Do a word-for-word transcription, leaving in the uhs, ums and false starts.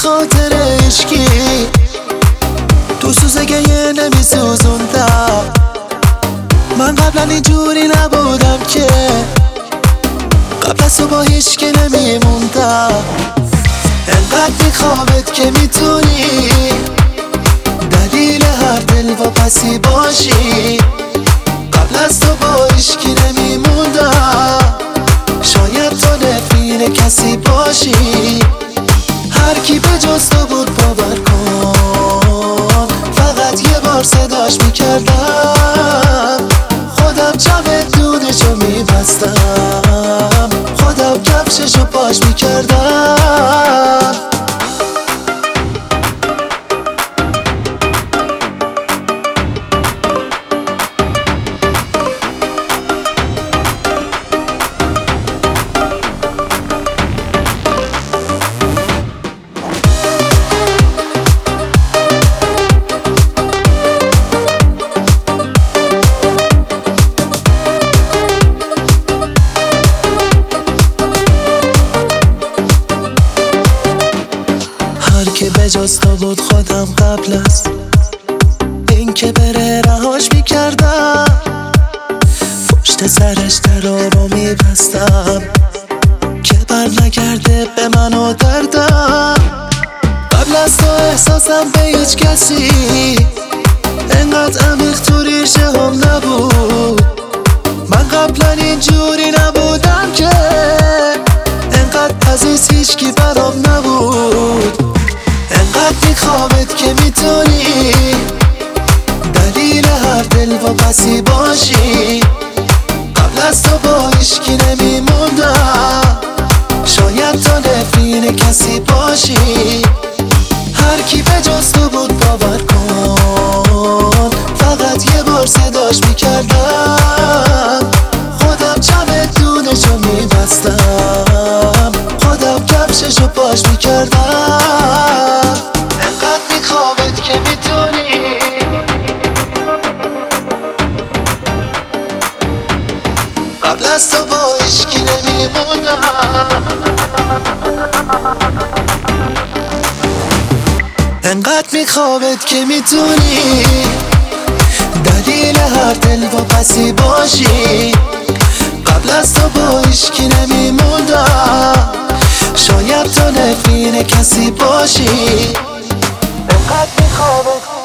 خاطر عشقی تو سوزگه نمی سوزوندم. من قبلا اینجوری نبودم که قبل از تو با هیچکی نمیموندم. انقدر میخوابت که میتونی دلیل هر دلواپسی باشی. قبل از تو با هیچکی نمیموندم. شاید تو نفرین کسی باشی. هر کی به جز تو بود باور کن، فقط یه بار صداش میکردم. خودم جمع دودشو میبستم، خودم کفششو پاش میکردم. که به جز تو بود خودم قبل از این که بره رهاش میکردم. پشت سرش درا رو میبستم که بر نگرده به من و دردم. قبل از تو احساسم به هیچ کسی انقدر عمیق تو ریشه هم نبود. من قبلا اینجوری نبودم که انقدر عزیز هیچکی برام نبود. انقدر میخوابت که میتونی دلیل هر دلواپسی باشی. قبل از تو با هیچکی نمیموندم. شاید تو نفرین کسی باشی. هر کی به جز تو بود باور کن، فقط یه بار صداش میکردم. خودم جمع دودشو میبستم، خودم کفششو پاش میکردم. که میتونی قبل از تو با عشقی نمیمونم. انقدر میخوابت که میتونی دلیل هر دلواپسی باشی. قبل از تو با عشقی نمیموندم. شاید تو نفرین کسی باشی. انقدر میخوابت